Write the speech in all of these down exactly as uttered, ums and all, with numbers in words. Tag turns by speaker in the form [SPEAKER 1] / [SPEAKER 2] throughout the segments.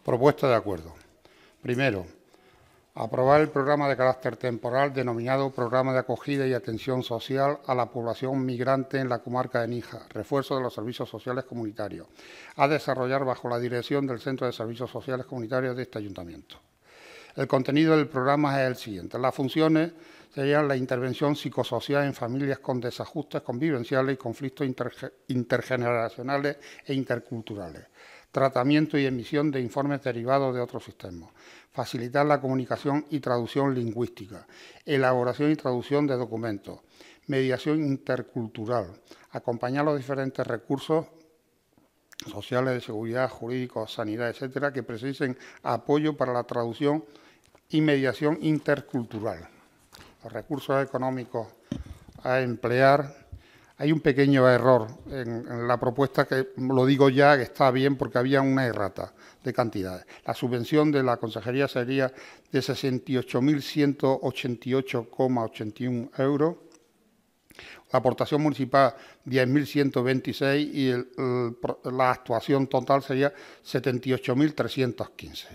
[SPEAKER 1] Propuesta de acuerdo. Primero, aprobar el programa de carácter temporal denominado Programa de Acogida y Atención Social a la Población Migrante en la comarca de Níjar, refuerzo de los servicios sociales comunitarios, a desarrollar bajo la dirección del Centro de Servicios Sociales Comunitarios de este ayuntamiento. El contenido del programa es el siguiente. Las funciones serían la intervención psicosocial en familias con desajustes convivenciales y conflictos intergeneracionales e interculturales, tratamiento y emisión de informes derivados de otros sistemas, facilitar la comunicación y traducción lingüística, elaboración y traducción de documentos, mediación intercultural, acompañar los diferentes recursos sociales de seguridad, jurídicos, sanidad, etcétera, que precisen apoyo para la traducción y mediación intercultural. Los recursos económicos a emplear. Hay un pequeño error en, en la propuesta, que lo digo ya, que está bien porque había una errata de cantidades. La subvención de la consejería sería de sesenta y ocho mil ciento ochenta y ocho coma ochenta y uno euros. La aportación municipal diez mil ciento veintiséis y el, el, la actuación total sería setenta y ocho mil trescientos quince.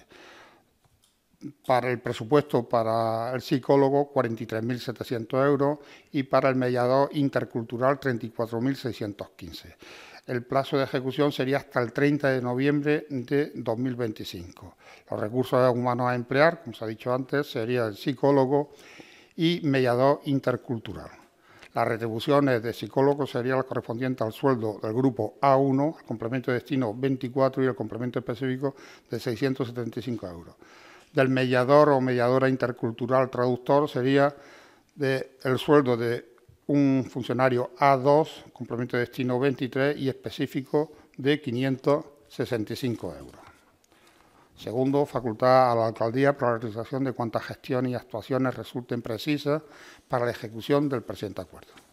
[SPEAKER 1] Para el presupuesto para el psicólogo cuarenta y tres mil setecientos euros y para el mediador intercultural treinta y cuatro mil seiscientos quince. El plazo de ejecución sería hasta el treinta de noviembre de dos mil veinticinco. Los recursos humanos a emplear, como se ha dicho antes, sería el psicólogo y mediador intercultural. Las retribuciones de psicólogo serían las correspondientes al sueldo del grupo A uno, el complemento de destino veinticuatro y el complemento específico de seiscientos setenta y cinco euros. Del mediador o mediadora intercultural traductor sería de, el sueldo de un funcionario A dos, complemento de destino veintitrés y específico de quinientos sesenta y cinco euros. Segundo, facultad a la alcaldía para la realización de cuantas gestiones y actuaciones resulten precisas para la ejecución del presente acuerdo.